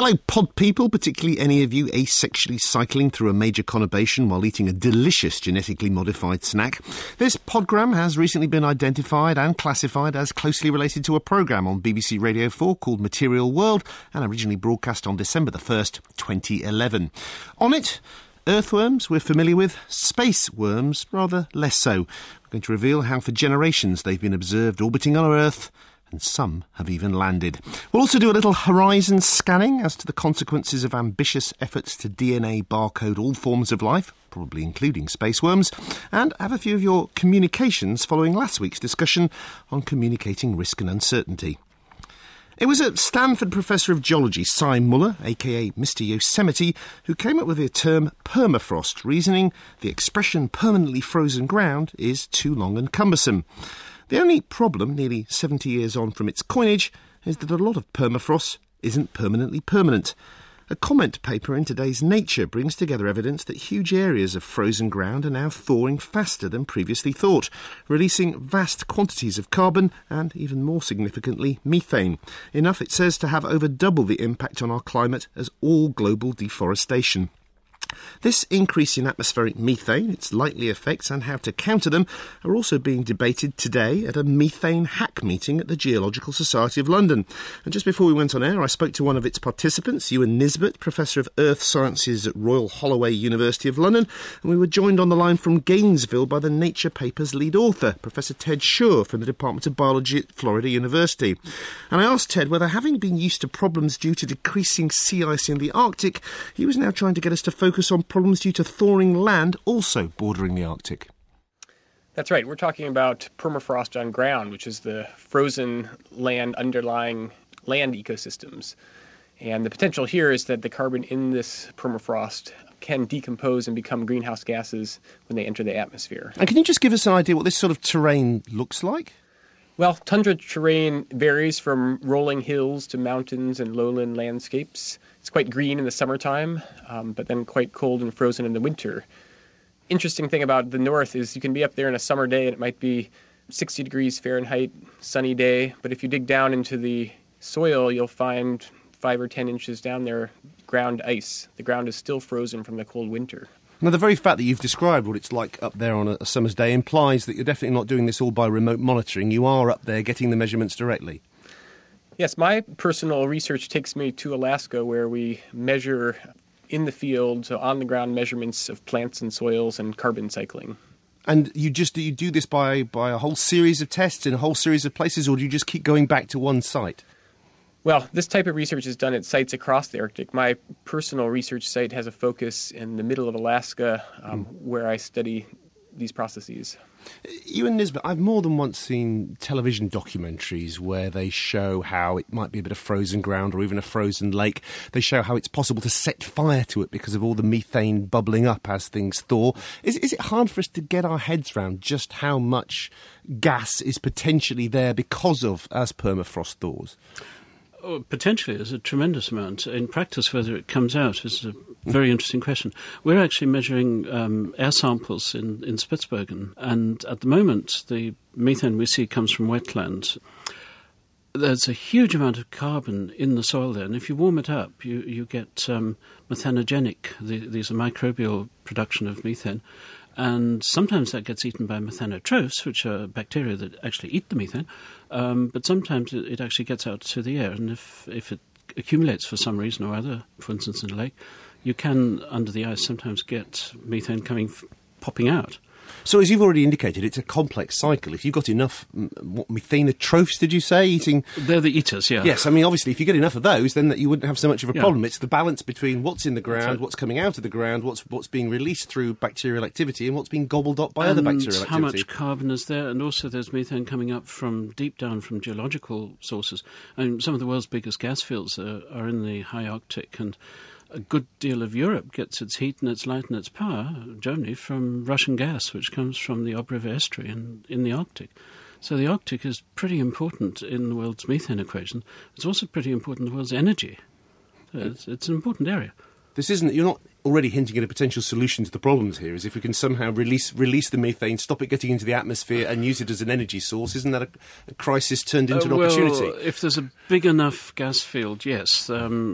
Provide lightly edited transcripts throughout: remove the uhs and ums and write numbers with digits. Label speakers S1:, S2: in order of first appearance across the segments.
S1: Hello, pod people, particularly any of you asexually cycling through a major conurbation while eating a delicious genetically modified snack. This podgram has recently been identified and classified as closely related to a programme on BBC Radio 4 called Material World and originally broadcast on December the 1st, 2011. On it, earthworms we're familiar with, space worms rather less so. We're going to reveal how for generations they've been observed orbiting on Earth, and some have even landed. We'll also do a little horizon scanning as to the consequences of ambitious efforts to DNA barcode all forms of life, probably including space worms, and have a few of your communications following last week's discussion on communicating risk and uncertainty. It was a Stanford professor of geology, Sy Muller, a.k.a. Mr. Yosemite, who came up with the term permafrost, reasoning the expression permanently frozen ground is too long and cumbersome. The only problem, nearly 70 years on from its coinage, is that a lot of permafrost isn't permanently permanent. A comment paper in today's Nature brings together evidence that huge areas of frozen ground are now thawing faster than previously thought, releasing vast quantities of carbon and, even more significantly, methane. Enough, it says, to have over double the impact on our climate as all global deforestation. This increase in atmospheric methane, its likely effects and how to counter them are also being debated today at a methane hack meeting at the Geological Society of London. And just before we went on air, I spoke to one of its participants, Ewan Nisbet, Professor of Earth Sciences at Royal Holloway University of London, and we were joined on the line from Gainesville by the Nature paper's lead author, Professor Ted Schur from the Department of Biology at Florida University. And I asked Ted whether, having been used to problems due to decreasing sea ice in the Arctic, he was now trying to get us to focus on problems due to thawing land also bordering the Arctic.
S2: That's right. We're talking about permafrost on ground, which is the frozen land underlying land ecosystems. And the potential here is that the carbon in this permafrost can decompose and become greenhouse gases when they enter the atmosphere.
S1: And can you just give us an idea what this sort of terrain looks like?
S2: Well, tundra terrain varies from rolling hills to mountains and lowland landscapes. It's quite green in the summertime, but then quite cold and frozen in the winter. Interesting thing about the north is you can be up there in a summer day and it might be 60 degrees Fahrenheit, sunny day, but if you dig down into the soil, you'll find 5 or 10 inches down there ground ice. The ground is still frozen from the cold winter.
S1: Now, the very fact that you've described what it's like up there on a summer's day implies that you're definitely not doing this all by remote monitoring. You are up there getting the measurements directly.
S2: Yes, my personal research takes me to Alaska, where we measure in the field, so on-the-ground measurements of plants and soils and carbon cycling.
S1: And you do this by a whole series of tests in a whole series of places, or do you just keep going back to one site?
S2: Well, this type of research is done at sites across the Arctic. My personal research site has a focus in the middle of Alaska, where I study these processes.
S1: Ewan Nisbet, I've more than once seen television documentaries where they show how it might be a bit of frozen ground or even a frozen lake. They show how it's possible to set fire to it because of all the methane bubbling up as things thaw. Is it hard for us to get our heads around just how much gas is potentially there because of as permafrost thaws?
S3: Oh, potentially, there's a tremendous amount. In practice, whether it comes out is a very interesting question. We're actually measuring air samples in Spitsbergen, and at the moment, the methane we see comes from wetland. There's a huge amount of carbon in the soil there, and if you warm it up, you get methanogenic. These are microbial production of methane. And sometimes that gets eaten by methanotrophs, which are bacteria that actually eat the methane, but sometimes it actually gets out to the air. And if it accumulates for some reason or other, for instance in a lake, you can, under the ice, sometimes get methane popping out.
S1: So as you've already indicated, it's a complex cycle. If you've got enough methanotrophs, did you say, eating?
S3: They're the eaters, yeah.
S1: Yes, I mean, obviously, if you get enough of those, then you wouldn't have so much of a problem. It's the balance between what's in the ground, what's coming out of the ground, what's being released through bacterial activity, and what's being gobbled up by other bacterial activity.
S3: How much carbon is there, and also there's methane coming up from deep down from geological sources. And some of the world's biggest gas fields are in the high Arctic, and a good deal of Europe gets its heat and its light and its power, Germany, from Russian gas, which comes from the Ob River estuary in the Arctic. So the Arctic is pretty important in the world's methane equation. It's also pretty important in the world's energy. So it's an important area.
S1: This isn't, you're not already hinting at a potential solution to the problems here, is if we can somehow release the methane, stop it getting into the atmosphere and use it as an energy source. Isn't that a crisis turned into an opportunity?
S3: If there's a big enough gas field, yes,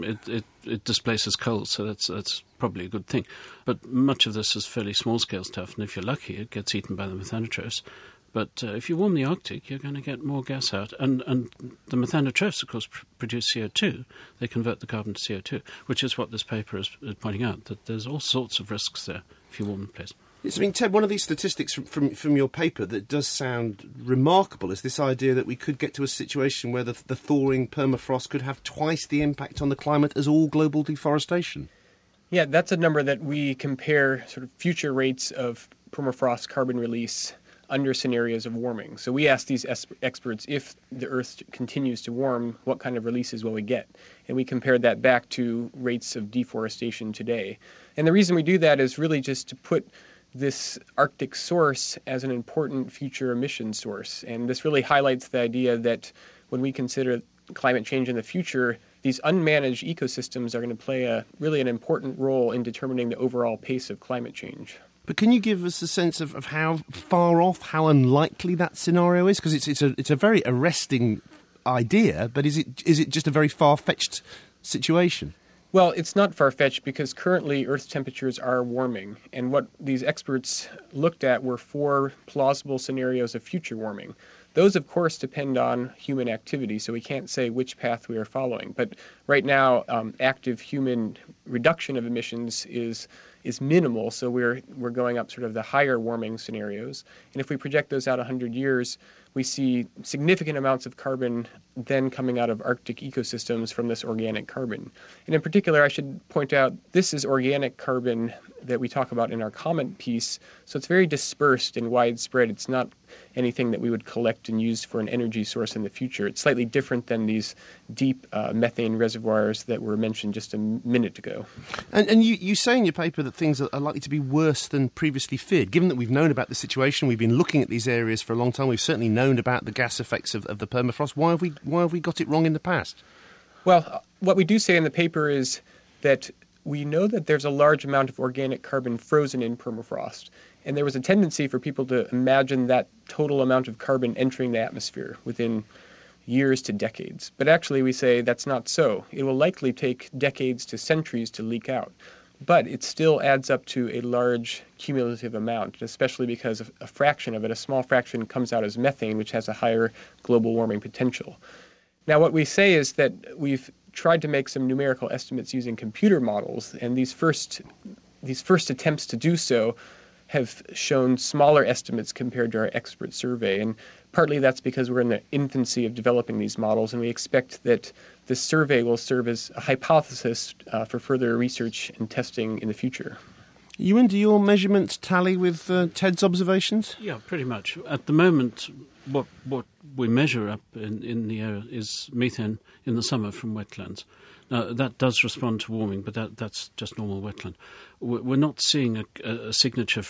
S3: it displaces coal, so that's probably a good thing. But much of this is fairly small-scale stuff, and if you're lucky, it gets eaten by the methanotrophs. But if you warm the Arctic, you're going to get more gas out. And the methanotrophs, of course, produce CO2. They convert the carbon to CO2, which is what this paper is pointing out, that there's all sorts of risks there if you warm the place.
S1: Yes, I mean, Ted, one of these statistics from your paper that does sound remarkable is this idea that we could get to a situation where the thawing permafrost could have twice the impact on the climate as all global deforestation.
S2: Yeah, that's a number that we compare sort of future rates of permafrost carbon release under scenarios of warming. So we asked these experts, if the Earth continues to warm, what kind of releases will we get? And we compared that back to rates of deforestation today. And the reason we do that is really just to put this Arctic source as an important future emission source. And this really highlights the idea that when we consider climate change in the future, these unmanaged ecosystems are going to play really an important role in determining the overall pace of climate change.
S1: But can you give us a sense of how far off, how unlikely that scenario is? Because it's a very arresting idea, but is it just a very far-fetched situation?
S2: Well, it's not far-fetched because currently Earth's temperatures are warming. And what these experts looked at were 4 plausible scenarios of future warming. Those, of course, depend on human activity, so we can't say which path we are following. But right now, active human reduction of emissions is minimal, so we're going up sort of the higher warming scenarios. And if we project those out 100 years, we see significant amounts of carbon then coming out of Arctic ecosystems from this organic carbon. And in particular, I should point out, this is organic carbon that we talk about in our comment piece, so it's very dispersed and widespread. It's not anything that we would collect and use for an energy source in the future. It's slightly different than these deep methane reservoirs that were mentioned just a minute ago.
S1: And you say in your paper that things are likely to be worse than previously feared. Given that we've known about the situation, we've been looking at these areas for a long time, we've certainly known about the gas effects of the permafrost. Why have we got it wrong in the past?
S2: Well, what we do say in the paper is that we know that there's a large amount of organic carbon frozen in permafrost. And there was a tendency for people to imagine that total amount of carbon entering the atmosphere within years to decades. But actually we say that's not so. It will likely take decades to centuries to leak out. But it still adds up to a large cumulative amount, especially because a fraction of it, a small fraction, comes out as methane, which has a higher global warming potential. Now, what we say is that we've tried to make some numerical estimates using computer models, and these first attempts to do so have shown smaller estimates compared to our expert survey. And partly that's because we're in the infancy of developing these models, and we expect that this survey will serve as a hypothesis for further research and testing in the future.
S1: Ewan, do your measurements tally with Ted's observations?
S3: Yeah, pretty much. At the moment, what we measure up in the air is methane in the summer from wetlands. Now, that does respond to warming, but that's just normal wetland. We're not seeing a signature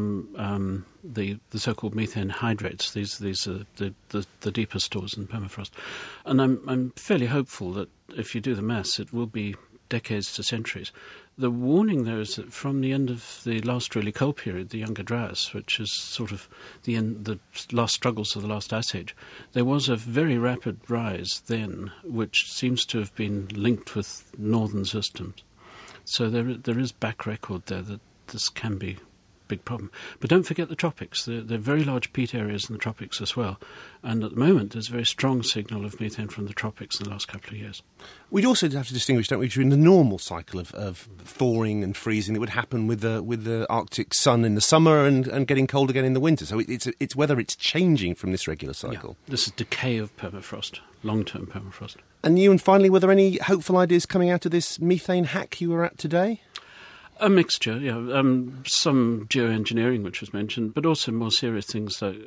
S3: from the so-called methane hydrates. These are the deeper stores in permafrost. And I'm fairly hopeful that if you do the maths, it will be decades to centuries. The warning there is that from the end of the last really cold period, the Younger Dryas, which is sort of the last struggles of the last ice age, there was a very rapid rise then, which seems to have been linked with northern systems. So there is back record there that this can be a big problem. But don't forget the tropics. There are very large peat areas in the tropics as well. And at the moment, there's a very strong signal of methane from the tropics in the last couple of years.
S1: We'd also have to distinguish, don't we, between the normal cycle of thawing and freezing that would happen with the Arctic sun in the summer and getting cold again in the winter. So it's whether it's changing from this regular cycle.
S3: Yeah, this is decay of permafrost, long-term permafrost.
S1: And you, and finally, were there any hopeful ideas coming out of this methane hack you were at today?
S3: A mixture, yeah. Some geoengineering, which was mentioned, but also more serious things like,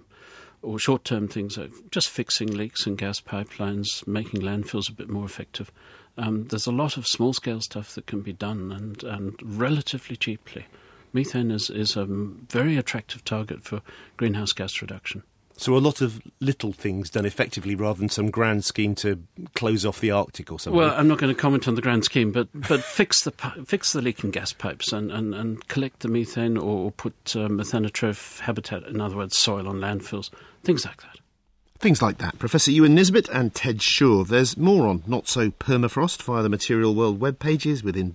S3: or short-term things like just fixing leaks in gas pipelines, making landfills a bit more effective. There's a lot of small-scale stuff that can be done and relatively cheaply. Methane is a very attractive target for greenhouse gas reduction.
S1: So a lot of little things done effectively rather than some grand scheme to close off the Arctic or something.
S3: Well, I'm not going to comment on the grand scheme, but fix the leaking gas pipes and collect the methane or put methanotroph habitat, in other words, soil on landfills, things like that.
S1: Things like that. Professor Ewan Nisbet and Ted Shaw. There's more on Not So Permafrost via the Material World web pages within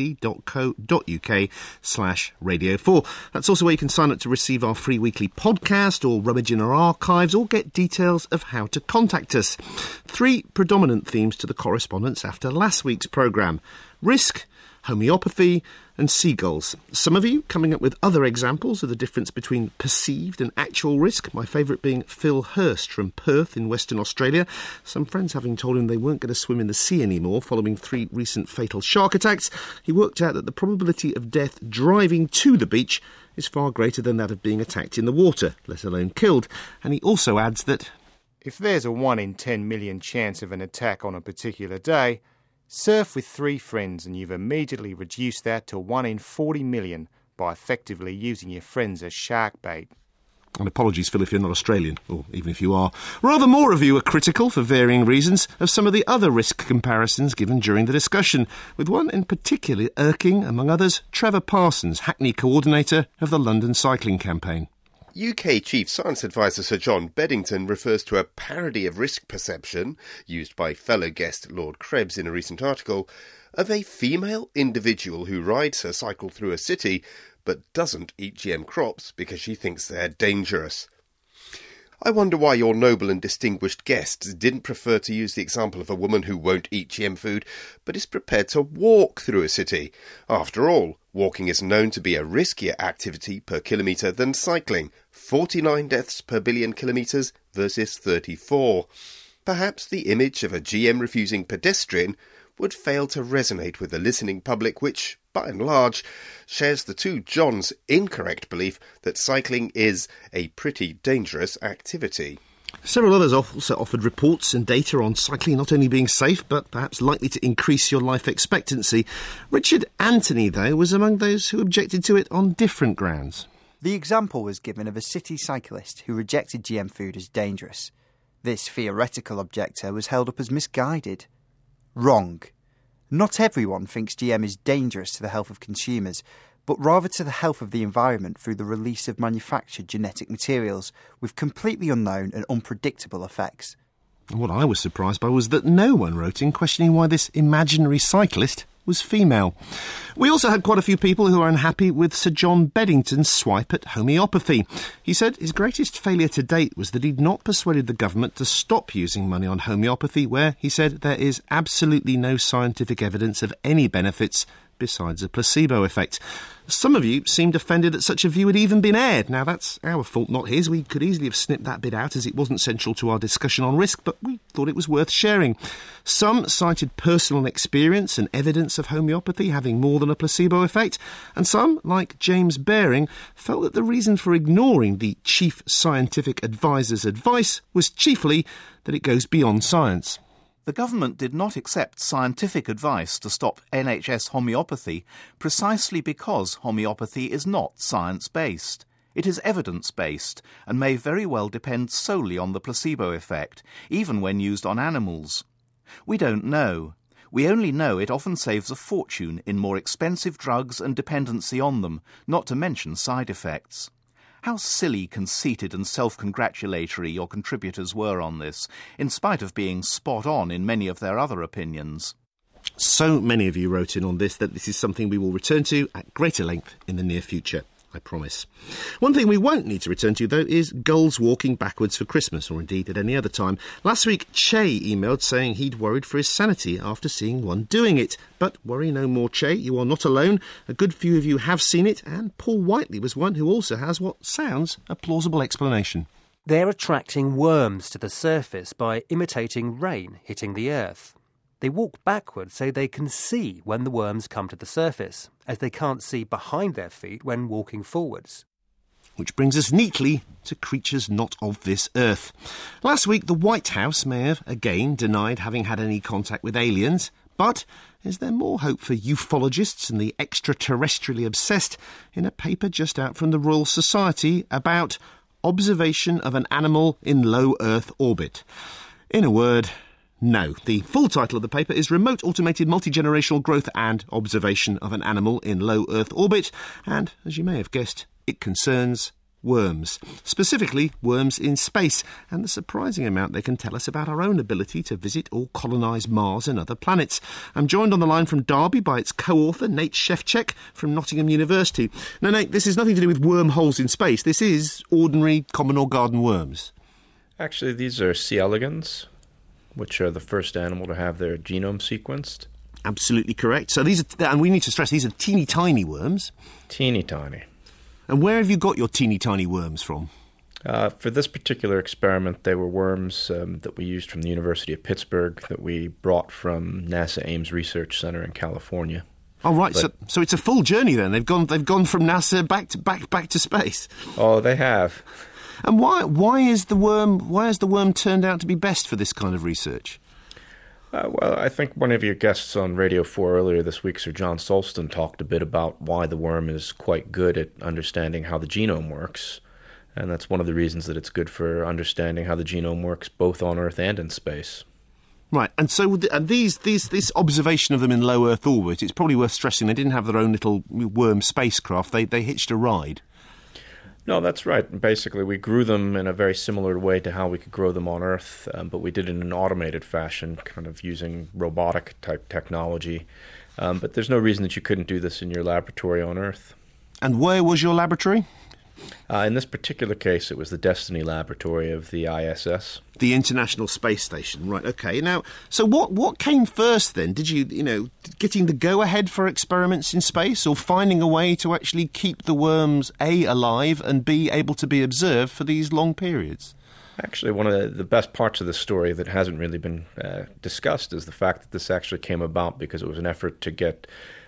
S1: bbc.co.uk/Radio 4. That's also where you can sign up to receive our free weekly podcast or rummage in our archives or get details of how to contact us. 3 predominant themes to the correspondence after last week's programme: risk, homeopathy and seagulls. Some of you coming up with other examples of the difference between perceived and actual risk, my favourite being Phil Hurst from Perth in Western Australia. Some friends having told him they weren't going to swim in the sea anymore following 3 recent fatal shark attacks. He worked out that the probability of death driving to the beach is far greater than that of being attacked in the water, let alone killed. And he also adds that
S4: if there's a 1 in 10 million chance of an attack on a particular day, surf with 3 friends and you've immediately reduced that to 1 in 40 million by effectively using your friends as shark bait.
S1: And apologies, Phil, if you're not Australian, or even if you are. Rather more of you are critical, for varying reasons, of some of the other risk comparisons given during the discussion, with one in particular irking, among others, Trevor Parsons, Hackney coordinator of the London Cycling Campaign.
S5: UK Chief Science Advisor Sir John Beddington refers to a parody of risk perception, used by fellow guest Lord Krebs in a recent article, of a female individual who rides her cycle through a city but doesn't eat GM crops because she thinks they're dangerous. I wonder why your noble and distinguished guests didn't prefer to use the example of a woman who won't eat GM food but is prepared to walk through a city. After all, walking is known to be a riskier activity per kilometre than cycling, 49 deaths per billion kilometres versus 34. Perhaps the image of a GM-refusing pedestrian would fail to resonate with the listening public, which, by and large, shares the two Johns' incorrect belief that cycling is a pretty dangerous activity.
S1: Several others also offered reports and data on cycling not only being safe, but perhaps likely to increase your life expectancy. Richard Anthony, though, was among those who objected to it on different grounds.
S6: The example was given of a city cyclist who rejected GM food as dangerous. This theoretical objector was held up as misguided. Wrong. Not everyone thinks GM is dangerous to the health of consumers, but rather to the health of the environment through the release of manufactured genetic materials with completely unknown and unpredictable effects.
S1: And what I was surprised by was that no one wrote in questioning why this imaginary cyclist was female. We also had quite a few people who are unhappy with Sir John Beddington's swipe at homeopathy. He said his greatest failure to date was that he'd not persuaded the government to stop using money on homeopathy, where, he said, there is absolutely no scientific evidence of any benefits besides a placebo effect. Some of you seemed offended that such a view had even been aired. Now, that's our fault, not his. We could easily have snipped that bit out as it wasn't central to our discussion on risk, but we thought it was worth sharing. Some cited personal experience and evidence of homeopathy having more than a placebo effect, and some, like James Baring, felt that the reason for ignoring the chief scientific advisor's advice was chiefly that it goes beyond science.
S7: The government did not accept scientific advice to stop NHS homeopathy precisely because homeopathy is not science-based. It is evidence-based and may very well depend solely on the placebo effect, even when used on animals. We don't know. We only know it often saves a fortune in more expensive drugs and dependency on them, not to mention side effects. How silly, conceited and self-congratulatory your contributors were on this, in spite of being spot on in many of their other opinions.
S1: So many of you wrote in on this that this is something we will return to at greater length in the near future, I promise. One thing we won't need to return to, though, is gulls walking backwards for Christmas, or indeed at any other time. Last week, Che emailed saying he'd worried for his sanity after seeing one doing it. But worry no more, Che, you are not alone. A good few of you have seen it, and Paul Whiteley was one who also has what sounds a plausible explanation.
S8: They're attracting worms to the surface by imitating rain hitting the earth. They walk backwards so they can see when the worms come to the surface, as they can't see behind their feet when walking forwards.
S1: Which brings us neatly to creatures not of this earth. Last week, the White House may have again denied having had any contact with aliens, but is there more hope for ufologists and the extraterrestrially obsessed in a paper just out from the Royal Society about observation of an animal in low Earth orbit. In a word, no. The full title of the paper is Remote Automated Multi-Generational Growth and Observation of an Animal in Low Earth Orbit, and, as you may have guessed, it concerns worms, specifically worms in space, and the surprising amount they can tell us about our own ability to visit or colonise Mars and other planets. I'm joined on the line from Derby by its co-author, Nate Shevchek from Nottingham University. Now, Nate, this is nothing to do with wormholes in space. This is ordinary common or garden worms.
S9: Actually, these are C. elegans, which are the first animal to have their genome sequenced.
S1: Absolutely correct. So these are, and we need to stress, these are teeny tiny worms.
S9: Teeny tiny.
S1: And where have you got your teeny tiny worms from?
S9: For this particular experiment, they were worms that we used from the University of Pittsburgh that we brought from NASA Ames Research Center in California.
S1: Oh, right. So it's a full journey then. They've gone from NASA back to space.
S9: Oh, they have.
S1: And why has the worm turned out to be best for this kind of research?
S9: Well, I think one of your guests on Radio 4 earlier this week, Sir John Sulston, talked a bit about why the worm is quite good at understanding how the genome works. And that's one of the reasons that it's good for understanding how the genome works both on Earth and in space.
S1: Right, and so this observation of them in low Earth orbit, it's probably worth stressing they didn't have their own little worm spacecraft. They hitched a ride.
S9: No, that's right. Basically, we grew them in a very similar way to how we could grow them on Earth, but we did it in an automated fashion, kind of using robotic-type technology. But there's no reason that you couldn't do this in your laboratory on Earth.
S1: And where was your laboratory?
S9: In this particular case, it was the Destiny Laboratory of the ISS.
S1: The International Space Station, right, OK. Now, so what came first then? Did you getting the go-ahead for experiments in space, or finding a way to actually keep the worms, A, alive, and B, able to be observed for these long periods?
S9: Actually, one of the best parts of the story that hasn't really been discussed is the fact that this actually came about because it was an effort to get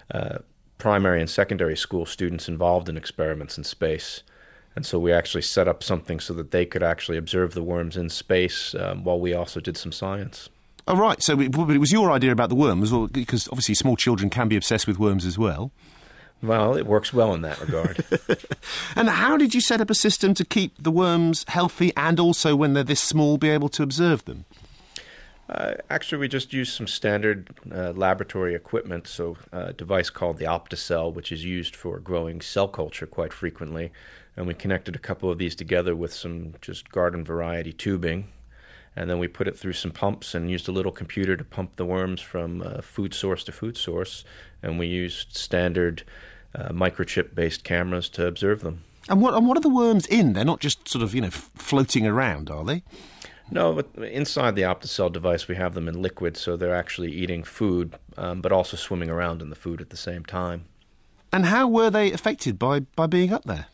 S9: primary and secondary school students involved in experiments in space. And so we actually set up something so that they could actually observe the worms in space while we also did some science.
S1: Oh, right. So it was your idea about the worms, well, because obviously small children can be obsessed with worms as well.
S9: Well, it works well in that regard.
S1: And how did you set up a system to keep the worms healthy and also, when they're this small, be able to observe them?
S9: Actually, we just used some standard laboratory equipment, so a device called the OptiCell, which is used for growing cell culture quite frequently. And we connected a couple of these together with some just garden variety tubing. And then we put it through some pumps and used a little computer to pump the worms from food source to food source. And we used standard microchip-based cameras to observe them.
S1: And what are the worms in? They're not just sort of, floating around, are they?
S9: No, but inside the OptiCell device we have them in liquid, so they're actually eating food, but also swimming around in the food at the same time.
S1: And how were they affected by being up there?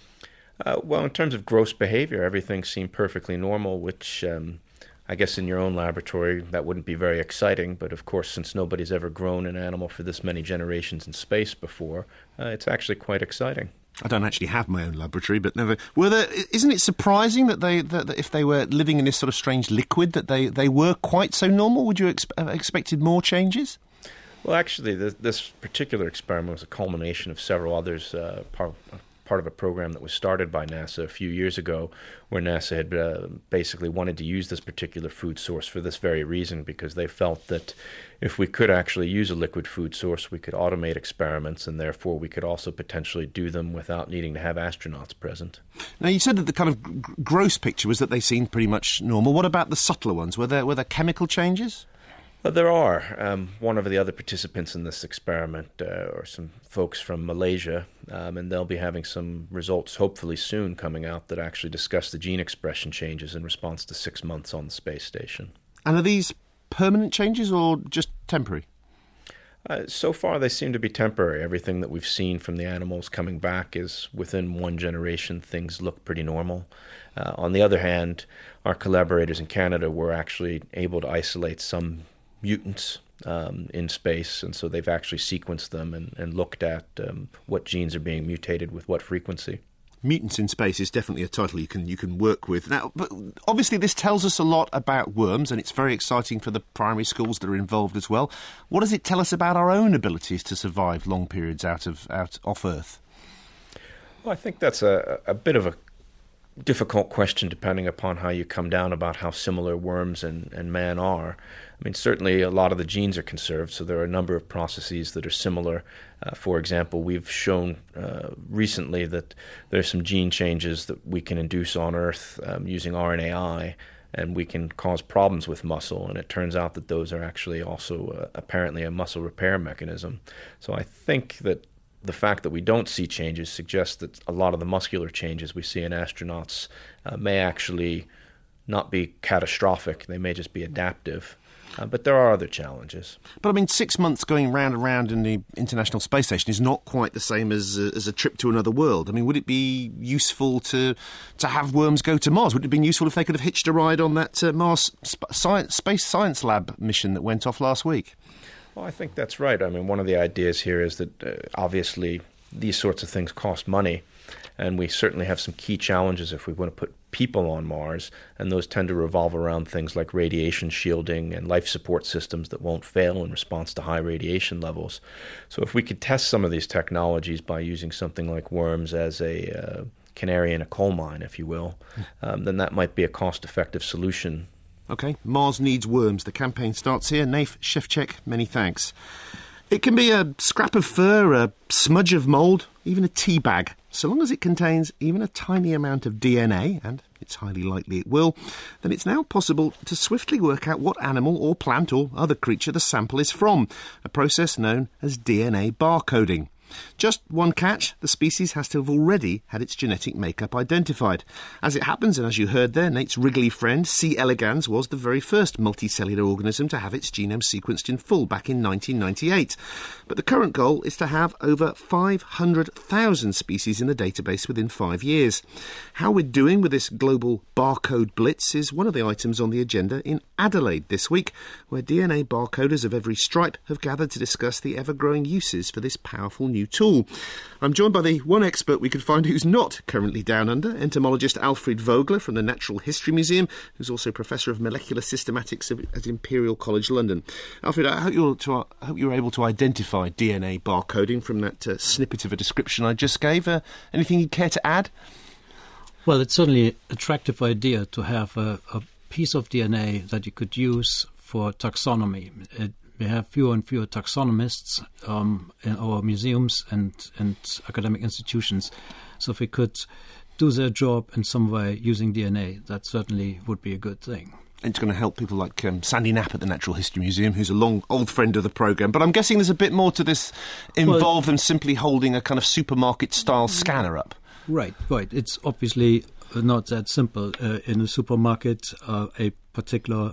S9: Well, in terms of gross behavior, everything seemed perfectly normal, which I guess in your own laboratory that wouldn't be very exciting. But of course, since nobody's ever grown an animal for this many generations in space before, it's actually quite exciting.
S1: I don't actually have my own laboratory, but never. Isn't it surprising that if they were living in this sort of strange liquid, that they were quite so normal? Would you have expected more changes?
S9: Well, actually, this particular experiment was a culmination of several others, part of a program that was started by NASA a few years ago, where NASA had basically wanted to use this particular food source for this very reason, because they felt that if we could actually use a liquid food source, we could automate experiments, and therefore we could also potentially do them without needing to have astronauts present.
S1: Now, you said that the kind of gross picture was that they seemed pretty much normal. What about the subtler ones? Were there chemical changes?
S9: There are. One of the other participants in this experiment are some folks from Malaysia, and they'll be having some results hopefully soon coming out that actually discuss the gene expression changes in response to 6 months on the space station.
S1: And are these permanent changes or just temporary?
S9: So far they seem to be temporary. Everything that we've seen from the animals coming back is within one generation. Things look pretty normal. On the other hand, our collaborators in Canada were actually able to isolate some mutants in space, and so they've actually sequenced them and looked at what genes are being mutated with what frequency.
S1: Mutants in Space is definitely a title you can work with. Now, but obviously this tells us a lot about worms, and it's very exciting for the primary schools that are involved as well. What does it tell us about our own abilities to survive long periods off Earth?
S9: Well, I think that's a bit of a difficult question depending upon how you come down about how similar worms and man are. I mean, certainly a lot of the genes are conserved, so there are a number of processes that are similar. For example, we've shown recently that there are some gene changes that we can induce on Earth using RNAi, and we can cause problems with muscle, and it turns out that those are actually also apparently a muscle repair mechanism. So I think that the fact that we don't see changes suggests that a lot of the muscular changes we see in astronauts may actually not be catastrophic. They may just be adaptive. But there are other challenges.
S1: But I mean, 6 months going round and round in the International Space Station is not quite the same as a trip to another world. I mean, would it be useful to have worms go to Mars? Would it have been useful if they could have hitched a ride on that Mars Space Science Lab mission that went off last week?
S9: Well, I think that's right. I mean, one of the ideas here is that obviously these sorts of things cost money, and we certainly have some key challenges if we want to put people on Mars, and those tend to revolve around things like radiation shielding and life support systems that won't fail in response to high radiation levels. So if we could test some of these technologies by using something like worms as a canary in a coal mine, if you will, then that might be a cost-effective solution.
S1: OK, Mars needs worms. The campaign starts here. Naif Shevchuk, many thanks. It can be a scrap of fur, a smudge of mould, even a tea bag. So long as it contains even a tiny amount of DNA, and it's highly likely it will, then it's now possible to swiftly work out what animal or plant or other creature the sample is from, a process known as DNA barcoding. Just one catch, the species has to have already had its genetic makeup identified. As it happens, and as you heard there, Nate's wriggly friend, C. elegans, was the very first multicellular organism to have its genome sequenced in full back in 1998. But the current goal is to have over 500,000 species in the database within 5 years. How we're doing with this global barcode blitz is one of the items on the agenda in Adelaide this week, where DNA barcoders of every stripe have gathered to discuss the ever-growing uses for this powerful new tool. I'm joined by the one expert we could find who's not currently down under, entomologist Alfred Vogler from the Natural History Museum, who's also Professor of Molecular Systematics at Imperial College London. Alfred, I hope you're able to identify DNA barcoding from that snippet of a description I just gave. Anything you'd care to add?
S10: Well, it's certainly an attractive idea to have a piece of DNA that you could use for taxonomy. We have fewer and fewer taxonomists in our museums and academic institutions. So if we could do their job in some way using DNA, that certainly would be a good thing.
S1: It's going to help people like Sandy Knapp at the Natural History Museum, who's a long old friend of the programme. But I'm guessing there's a bit more to this involved than simply holding a kind of supermarket-style scanner up.
S10: Right. It's obviously not that simple. In a supermarket, a particular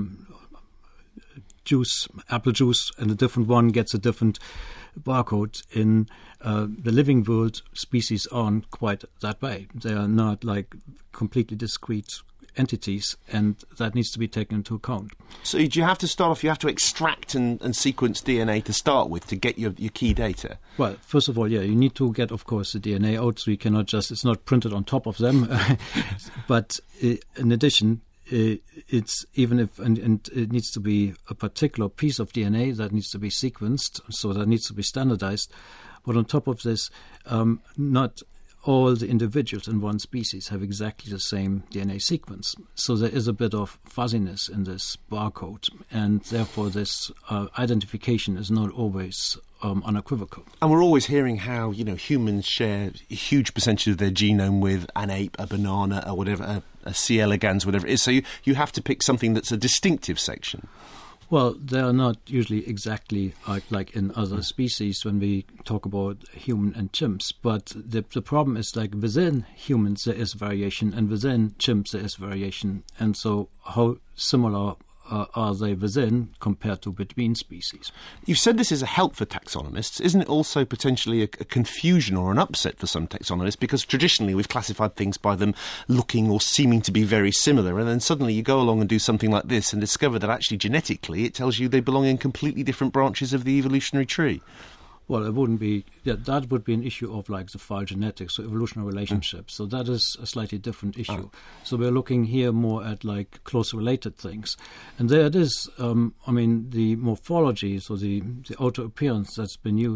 S10: apple juice, and a different one gets a different barcode. In the living world, species aren't quite that way. They are not like completely discrete entities, and that needs to be taken into account.
S1: So do you have to start off, you have to extract and sequence DNA to start with to get your key data?
S10: Well, first of all, you need to get, of course, the DNA out, so you cannot just, it's not printed on top of them. But in addition, it's even if and it needs to be a particular piece of DNA that needs to be sequenced, so that needs to be standardized. But on top of this, not all the individuals in one species have exactly the same DNA sequence. So there is a bit of fuzziness in this barcode, and therefore this identification is not always unequivocal.
S1: And we're always hearing how, humans share a huge percentage of their genome with an ape, a banana, or whatever, a C. elegans, whatever it is. So you have to pick something that's a distinctive section.
S10: Well, they are not usually exactly like in other species when we talk about human and chimps. But the problem is, like, within humans there is variation, and within chimps there is variation. And so how similar are they within compared to between species?
S1: You've said this is a help for taxonomists. Isn't it also potentially a confusion or an upset for some taxonomists? Because traditionally we've classified things by them looking or seeming to be very similar, and then suddenly you go along and do something like this and discover that actually genetically it tells you they belong in completely different branches of the evolutionary tree.
S10: Well, it wouldn't be. That would be an issue of like the phylogenetics, so evolutionary relationships. So that is a slightly different issue. So we're looking here more at like close related things, and there it is. The morphology, so the outer appearance that's been used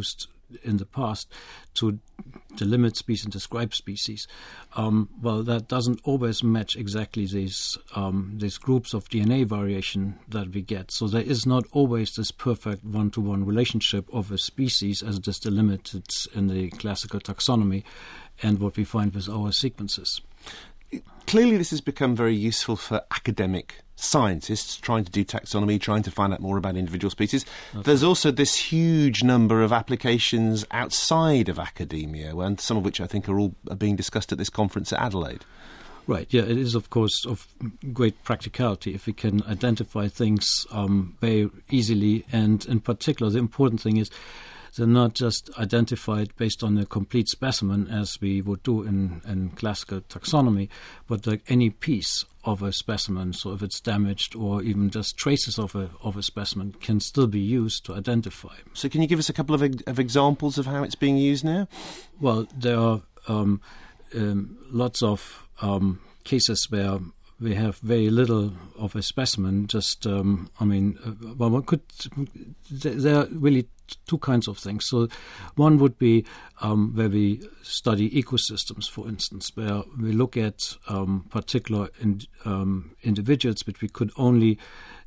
S10: in the past to delimit species and describe species. Well, that doesn't always match exactly these groups of DNA variation that we get. So there is not always this perfect one-to-one relationship of a species as it is delimited in the classical taxonomy and what we find with our sequences.
S1: Clearly this has become very useful for academic scientists trying to do taxonomy, trying to find out more about individual species. Okay. There's also this huge number of applications outside of academia, and some of which I think are being discussed at this conference at Adelaide.
S10: Right, yeah, it is of course of great practicality if we can identify things very easily, and in particular the important thing is they're not just identified based on a complete specimen as we would do in classical taxonomy, but like any piece of a specimen. So if it's damaged or even just traces of a specimen can still be used to identify.
S1: So can you give us a couple of examples of how it's being used now?
S10: Well, there are lots of cases where we have very little of a specimen. Just, one could. There are really two kinds of things. So, one would be where we study ecosystems, for instance, where we look at particular individuals which we could only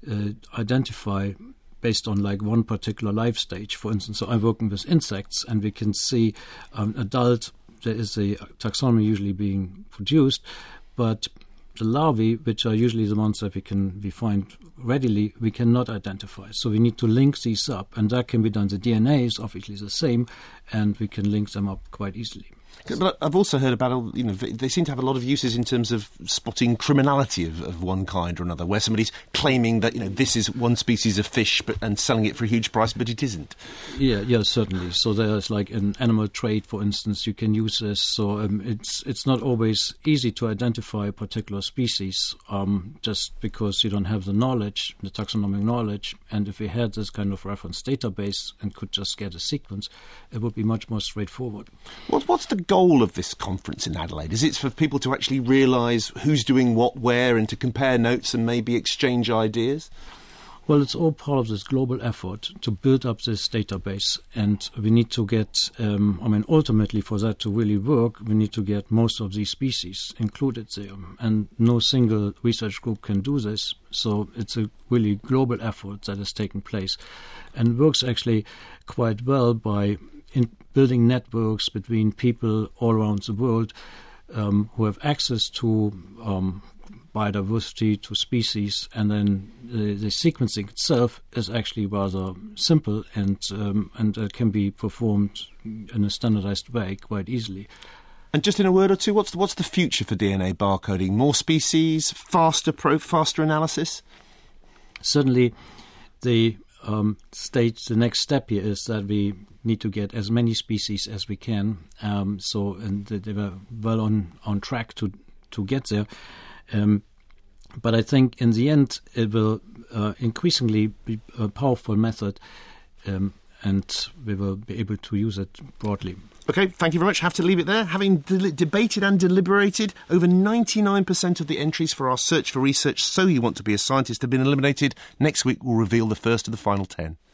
S10: identify based on like one particular life stage. For instance, so I'm working with insects, and we can see adult. There is a taxonomy usually being produced, but the larvae, which are usually the ones that we find readily, we cannot identify. So we need to link these up, and that can be done. The DNA is obviously the same, and we can link them up quite easily.
S1: But I've also heard about, they seem to have a lot of uses in terms of spotting criminality of one kind or another, where somebody's claiming that, this is one species of fish and selling it for a huge price, but it isn't.
S10: Yeah, certainly. So there's like an animal trade, for instance, you can use this. So it's not always easy to identify a particular species just because you don't have the knowledge, the taxonomic knowledge. And if we had this kind of reference database and could just get a sequence, it would be much more straightforward.
S1: What's the goal of this conference in Adelaide? Is it for people to actually realise who's doing what where and to compare notes and maybe exchange ideas?
S10: Well, it's all part of this global effort to build up this database, and we need to get, ultimately for that to really work, we need to get most of these species included there, and no single research group can do this, so it's a really global effort that is taking place, and works actually quite well by building networks between people all around the world who have access to biodiversity, to species, and then the sequencing itself is actually rather simple and can be performed in a standardized way quite easily.
S1: And just in a word or two, what's the future for DNA barcoding? More species, faster analysis?
S10: Certainly, the next step here is that we need to get as many species as we can. And they were well on track to get there. But I think in the end it will increasingly be a powerful method, and we will be able to use it broadly.
S1: OK, thank you very much. Have to leave it there. Having debated and deliberated, over 99% of the entries for our Search for Research So You Want to Be a Scientist have been eliminated. Next week we'll reveal the first of the final 10.